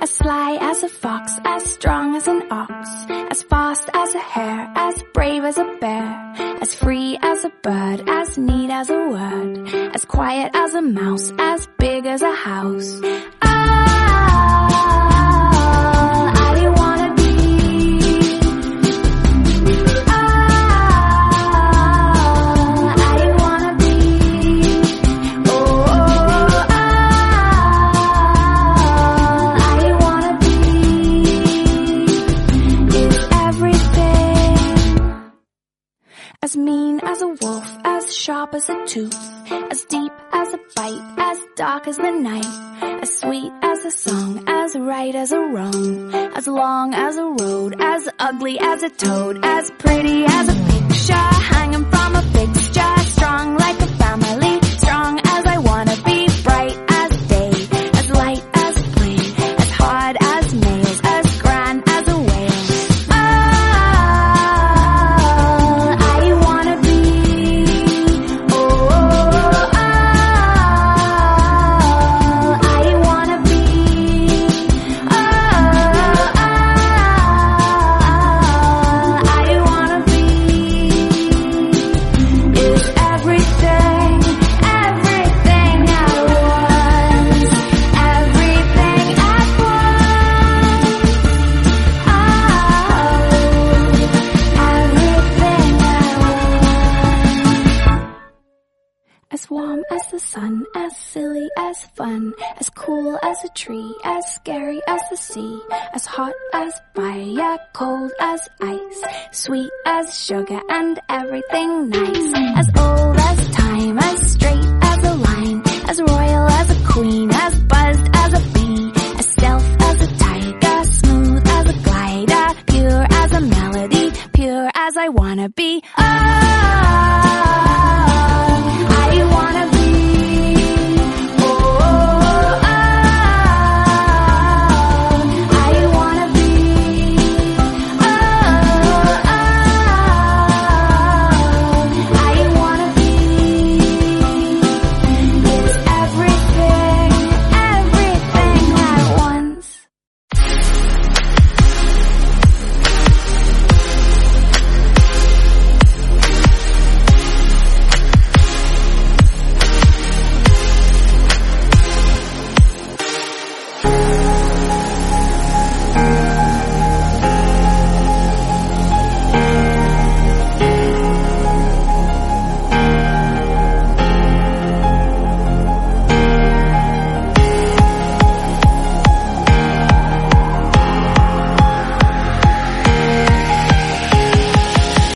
As sly as a fox, as strong as an ox, as fast as a hare, as brave as a bear, as free as a bird, as neat as a word, as quiet as a mouse, as big as a house. I wanna be. I wanna be. Oh, I wanna be. Is everything. As mean as a wolf, as sharp as a tooth, as deep as a bite, as dark as the night, as sweet as a song, as right as a wrong, as long as a road, as ugly as a toad, as pretty as a picture hanging from a fixture, strong like a family, strong as I wanna be, bright as day, as light as a plane, as hard as nails, as grand as a whale. I wanna be. As warm as the sun, as silly as fun, as cool as a tree, as scary as the sea, as hot as fire, cold as ice, sweet as sugar and everything nice, as old